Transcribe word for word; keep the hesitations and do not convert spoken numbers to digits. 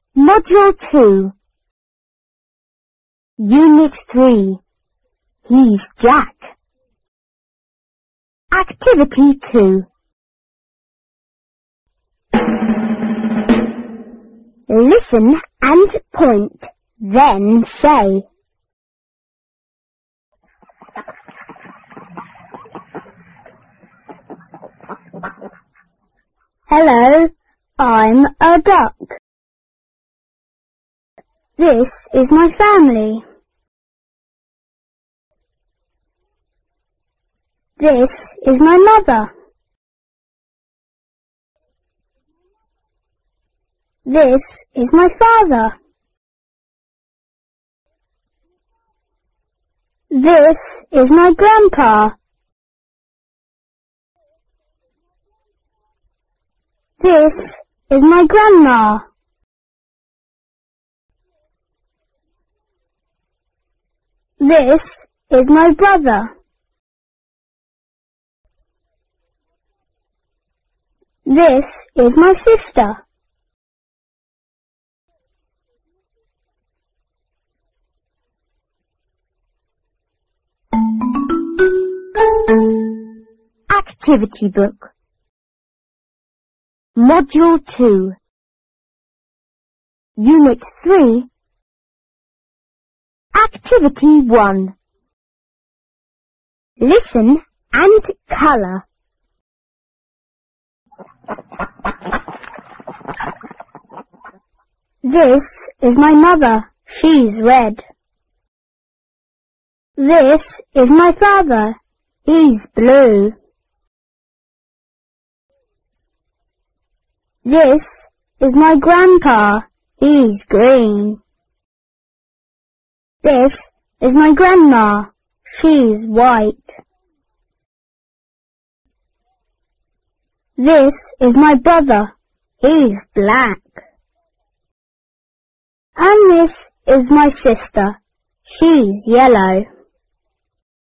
Module two. Unit three. He's Jack. Activity two. Listen and point, then say. Hello, I'm a duck. This is my family. This is my mother. This is my father. This is my grandpa. This is my grandma. This is my brother. This is my sister. Activity book. Module two. Unit three. Activity one. Listen and colour. This is my mother. She's red. This is my father. He's blue. This is my grandpa. He's green. This is my grandma. She's white. This is my brother. He's black. And this is my sister. She's yellow.